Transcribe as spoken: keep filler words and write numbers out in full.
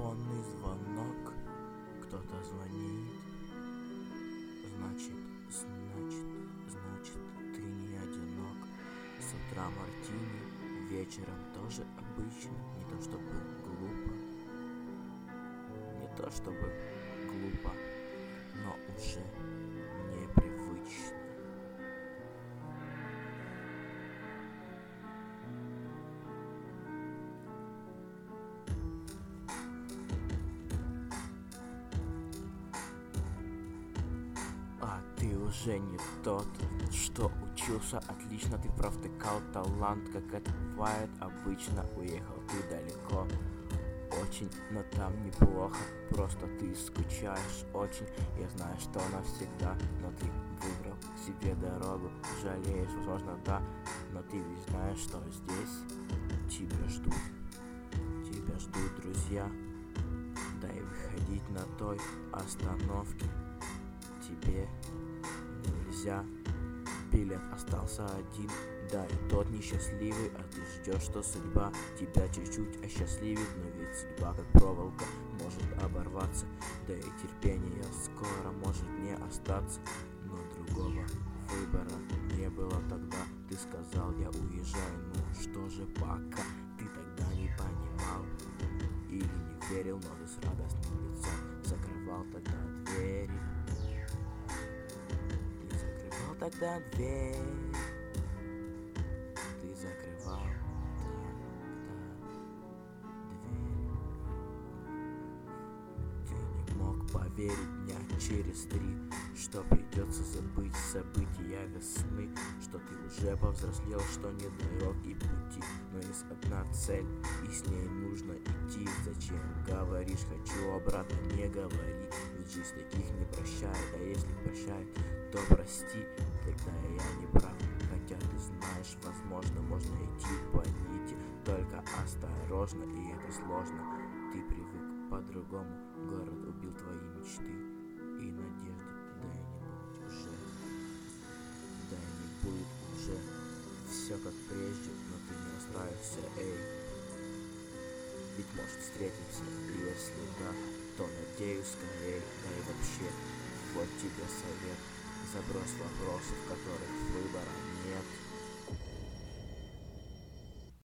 телефонный звонок. Кто-то звонит. Значит, значит, значит, ты не одинок. С утра мартини, вечером тоже обычно. Не то чтобы глупо, не то чтобы глупо, но уже непривычно. А ты уже не тот, что учился отлично, ты провтыкал талант, как это бывает обычно. Уехал ты далеко, очень, но там неплохо. Просто ты скучаешь очень. Я знаю, что навсегда, но ты выбрал себе дорогу. Жалеешь, возможно, да, но ты ведь знаешь, что здесь тебя ждут. Тебя ждут друзья. Да и выходить на той остановке тебе нельзя. Билет остался один, да и тот несчастливый. А ты ждешь, что судьба тебя чуть-чуть осчастливит. Но ведь судьба как проволока может оборваться, да и терпение скоро может не остаться. Но другого выбора не было тогда. Ты сказал, я уезжаю, ну что же пока. Ты тогда не понимал или не верил, но ты с радостным лицом закрывал тогда двери. Тогда дверь ты закрывал тогда дверь. Ты не мог поверить дня через три, что придется забыть события весны, что ты уже повзрослел, что нет дорог и пути, но есть одна цель, и с ней нужно идти. Зачем говоришь хочу обратно, не говори, ведь жизнь таких не прощает, а если прощает, то прости, тогда я не прав. Хотя ты знаешь, возможно, можно идти по нити, только осторожно, и это сложно. Ты привык по-другому, город убил твои мечты и надежды. Да и не будет уже, да и не будет уже все как прежде, но ты не расстраивайся, эй. Ведь может встретимся, и если да, то надеюсь скорее. Да и вообще, вот тебе совет. Забрось вопросы, в которых